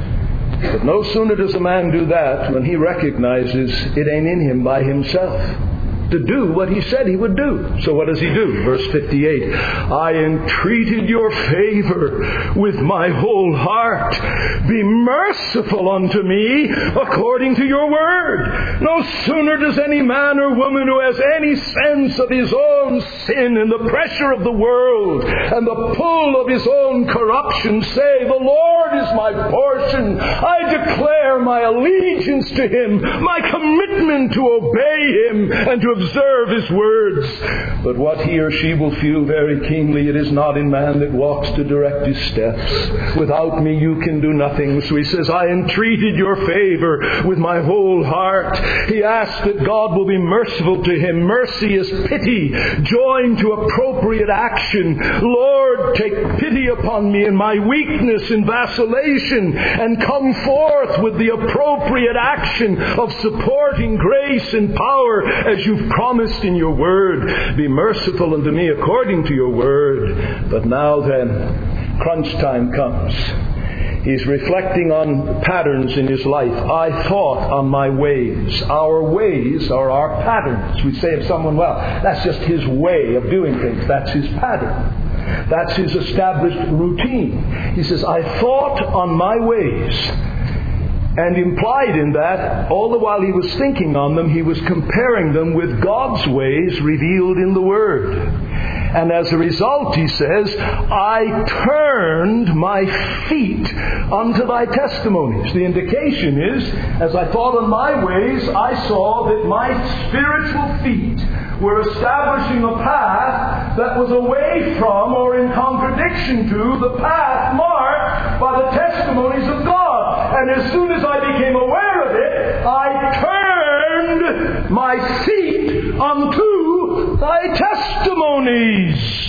But no sooner does a man do that when he recognizes it ain't in him by himself to do what he said he would do. So what does he do? Verse 58, I entreated your favor with my whole heart. Be merciful unto me according to your word. No sooner does any man or woman who has any sense of his own sin and the pressure of the world and the pull of his own corruption say, the Lord is my portion. I declare my allegiance to him, my commitment to obey him and to observe his words. But what he or she will feel very keenly, it is not in man that walks to direct his steps. Without me you can do nothing. So he says, I entreated your favor with my whole heart. He asks that God will be merciful to him. Mercy is pity joined to appropriate action. Lord, take pity upon me in my weakness and vacillation and come forth with the appropriate action of supporting grace and power as you've promised in your word. Be merciful unto me according to your word. But now then, crunch time comes. He's reflecting on patterns in his life. I thought on my ways. Our ways are our patterns. We say of someone, well, that's just his way of doing things. That's his pattern. That's his established routine. He says, I thought on my ways. And implied in that, all the while he was thinking on them, he was comparing them with God's ways revealed in the Word. And as a result, he says, I turned my feet unto thy testimonies. The indication is, as I thought on my ways, I saw that my spiritual feet were establishing a path that was away from or in contradiction to the path marked by the testimonies of God. And as soon as I became aware of it, I turned my feet unto thy testimonies.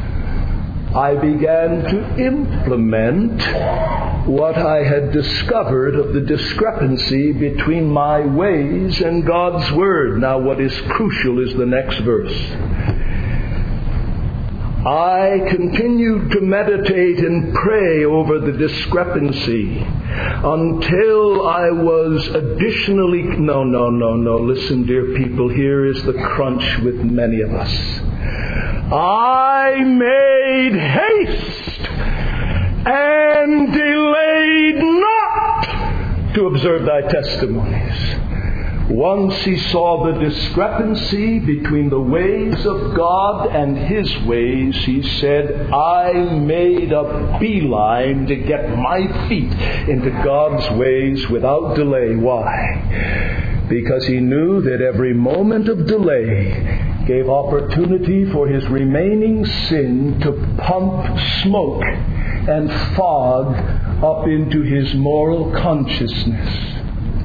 I began to implement what I had discovered of the discrepancy between my ways and God's Word. Now what is crucial is the next verse. I continued to meditate and pray over the discrepancy until I was additionally... No. Listen, dear people, here is the crunch with many of us. I made haste and delayed not to observe thy testimonies. Once he saw the discrepancy between the ways of God and his ways, he said, I made a beeline to get my feet into God's ways without delay. Why? Because he knew that every moment of delay gave opportunity for his remaining sin to pump smoke and fog up into his moral consciousness.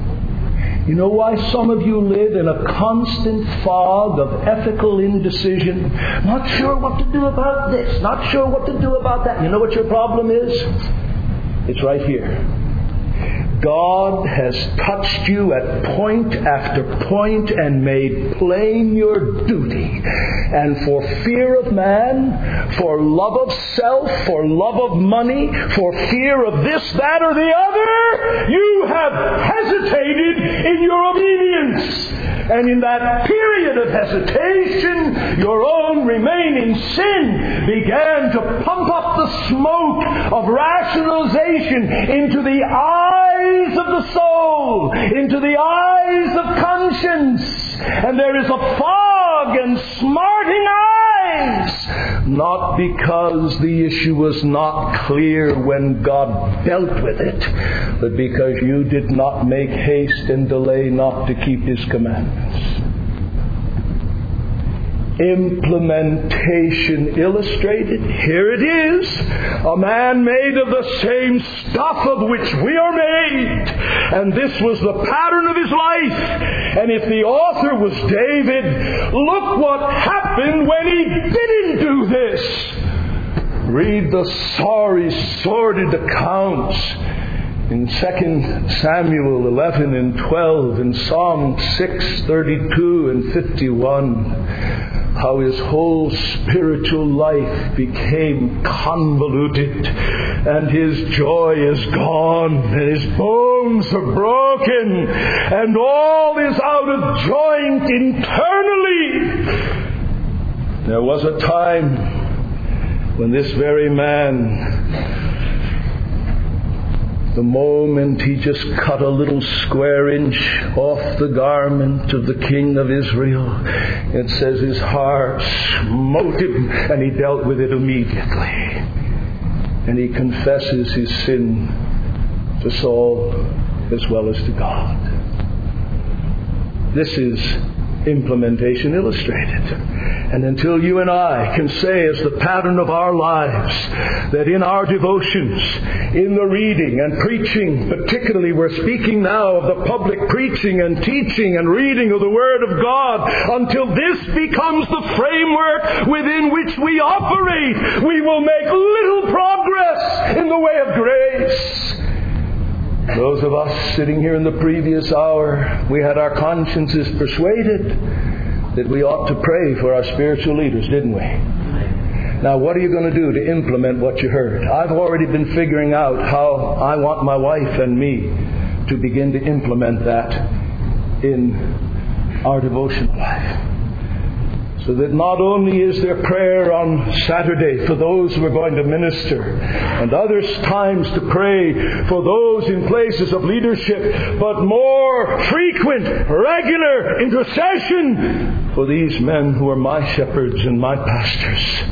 You know why some of you live in a constant fog of ethical indecision? Not sure what to do about this, not sure what to do about that. You know what your problem is? It's right here. God has touched you at point after point and made plain your duty. And for fear of man, for love of self, for love of money, for fear of this, that, or the other, you have hesitated in your obedience. And in that period of hesitation, your own remaining sin began to pump up the smoke of rationalization into the eyes of the soul, into the eyes of conscience. And there is a fog and smarting eyes, not because the issue was not clear when God dealt with it, but because you did not make haste and delay not to keep His commandments. Implementation illustrated. Here it is. A man made of the same stuff of which we are made. And this was the pattern of his life. And if the author was David, look what happened when he didn't do this. Read the sorry, sordid accounts in 2 Samuel 11 and 12, in Psalm 6, 32 and 51, how his whole spiritual life became convoluted, and his joy is gone, and his bones are broken, and all is out of joint internally. There was a time when this very man, the moment he just cut a little square inch off the garment of the king of Israel, it says his heart smote him and he dealt with it immediately. And he confesses his sin to Saul as well as to God. This is implementation illustrated. And until you and I can say as the pattern of our lives that in our devotions, in the reading and preaching, particularly we're speaking now of the public preaching and teaching and reading of the Word of God, until this becomes the framework within which we operate, we will make little progress in the way of grace. Those of us sitting here in the previous hour, we had our consciences persuaded that we ought to pray for our spiritual leaders, didn't we? Now, what are you going to do to implement what you heard? I've already been figuring out how I want my wife and me to begin to implement that in our devotional life. So that not only is there prayer on Saturday for those who are going to minister, and other times to pray for those in places of leadership, but more frequent, regular intercession for these men who are my shepherds and my pastors.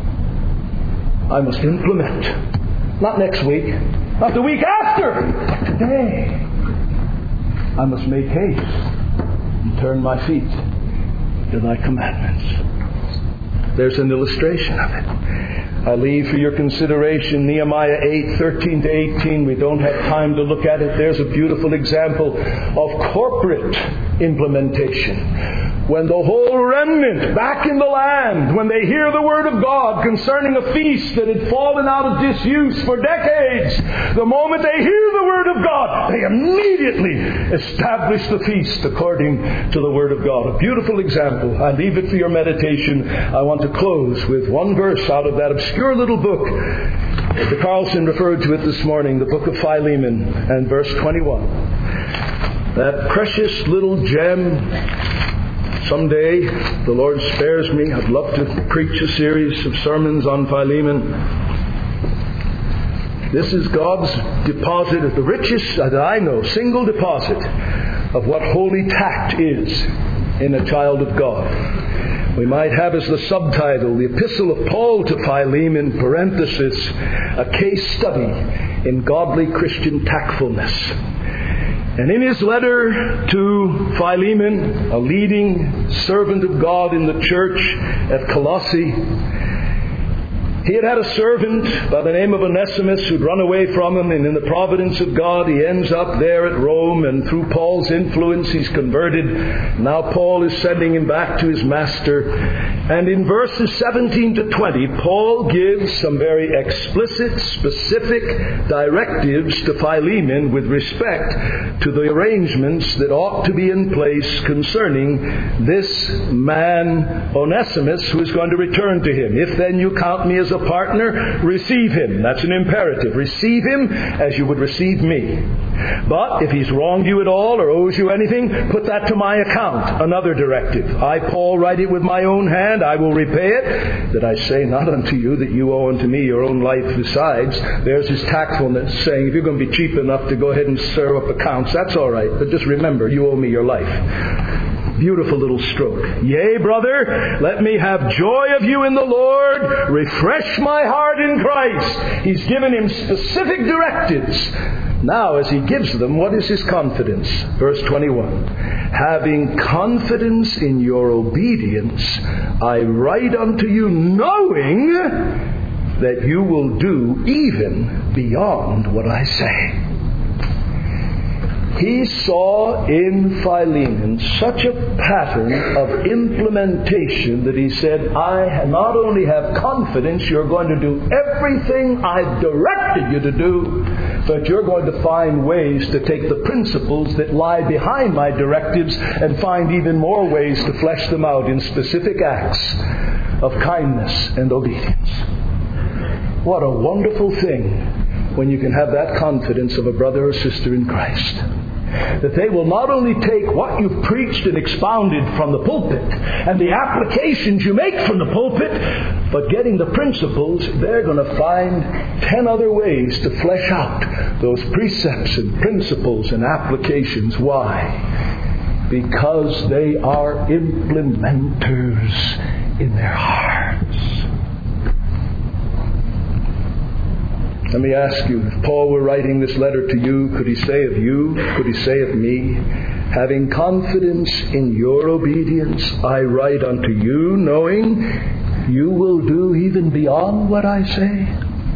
I must implement. Not next week, not the week after, but today. I must make haste and turn my feet to Thy commandments. There's an illustration of it. I leave for your consideration Nehemiah 8:13 to 18. We don't have time to look at it. There's a beautiful example of corporate implementation. When the whole remnant back in the land, when they hear the Word of God concerning a feast that had fallen out of disuse for decades, the moment they hear the Word of God, they immediately establish the feast according to the Word of God. A beautiful example. I leave it for your meditation. I want to close with one verse out of that obscure little book. Mr. Carlson referred to it this morning, the book of Philemon, and verse 21. That precious little gem. Someday, the Lord spares me, I'd love to preach a series of sermons on Philemon. This is God's deposit, the richest that I know, single deposit of what holy tact is in a child of God. We might have as the subtitle, the Epistle of Paul to Philemon, parenthesis, a case study in godly Christian tactfulness. And in his letter to Philemon, a leading servant of God in the church at Colossae, He had had a servant by the name of Onesimus who'd run away from him, and in the providence of God he ends up there at Rome, and through Paul's influence he's converted. Now Paul is sending him back to his master. And in verses 17 to 20, Paul gives some very explicit, specific directives to Philemon with respect to the arrangements that ought to be in place concerning this man Onesimus who is going to return to him. If then you count me as a partner, receive him. That's an imperative. Receive him as you would receive me. But if he's wronged you at all or owes you anything, put that to my account. Another directive. I, Paul, write it with my own hand. I will repay it. That I say not unto you that you owe unto me your own life besides. There's his tactfulness, saying if you're going to be cheap enough to go ahead and serve up accounts, that's all right. But just remember, you owe me your life. Beautiful little stroke. Yea, brother, let me have joy of you in the Lord. Refresh my heart in Christ. He's given him specific directives. Now, as he gives them, what is his confidence? Verse 21. Having confidence in your obedience, I write unto you, knowing that you will do even beyond what I say. He saw in Philemon such a pattern of implementation that he said, I not only have confidence you're going to do everything I've directed you to do, but you're going to find ways to take the principles that lie behind my directives and find even more ways to flesh them out in specific acts of kindness and obedience. What a wonderful thing when you can have that confidence of a brother or sister in Christ. That they will not only take what you've preached and expounded from the pulpit and the applications you make from the pulpit, but getting the principles, they're going to find 10 other ways to flesh out those precepts and principles and applications. Why? Because they are implementers in their hearts. Let me ask you, if Paul were writing this letter to you, could he say of you, could he say of me, having confidence in your obedience, I write unto you, knowing you will do even beyond what I say?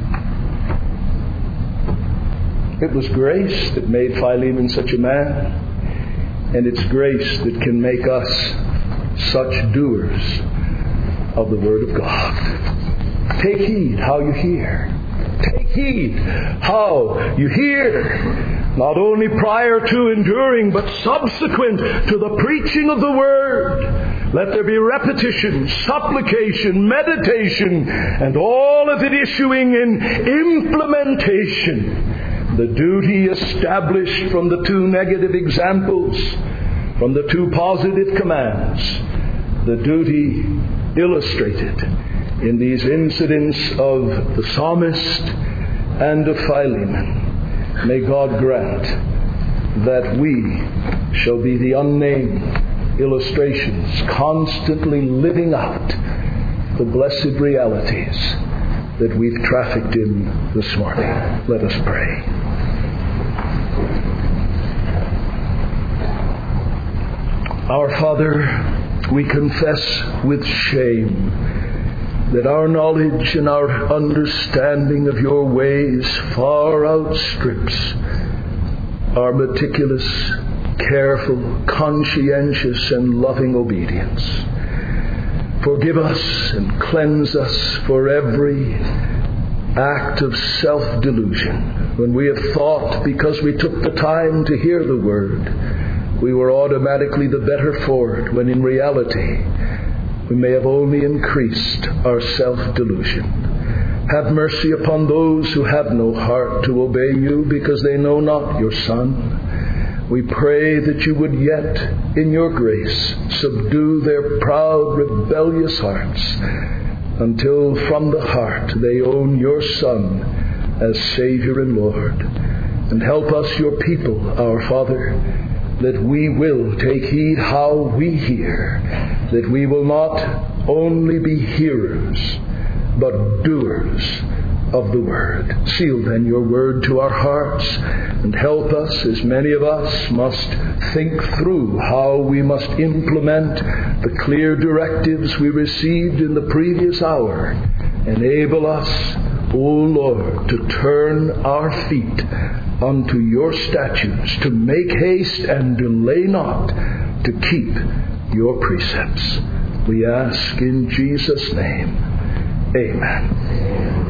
It was grace that made Philemon such a man, and it's grace that can make us such doers of the Word of God. Take heed how you hear. Take heed how you hear, not only prior to enduring, but subsequent to the preaching of the Word. Let there be repetition, supplication, meditation, and all of it issuing in implementation. The duty established from the two negative examples, from the two positive commands, the duty illustrated in these incidents of the psalmist and of Philemon. May God grant that we shall be the unnamed illustrations, constantly living out the blessed realities that we've trafficked in this morning. Let us pray. Our Father, we confess with shame that our knowledge and our understanding of your ways far outstrips our meticulous, careful, conscientious, and loving obedience. Forgive us and cleanse us for every act of self-delusion when we have thought, because we took the time to hear the Word, we were automatically the better for it, when in reality we may have only increased our self-delusion. Have mercy upon those who have no heart to obey you because they know not your Son. We pray that you would yet, in your grace, subdue their proud, rebellious hearts until from the heart they own your Son as Savior and Lord. And help us, your people, our Father, that we will take heed how we hear, that we will not only be hearers, but doers of the Word. Seal then your Word to our hearts, and help us, as many of us must think through how we must implement the clear directives we received in the previous hour, Enable us, O Lord, to turn our feet unto your statutes, to make haste and delay not, to keep your precepts. We ask in Jesus' name. Amen.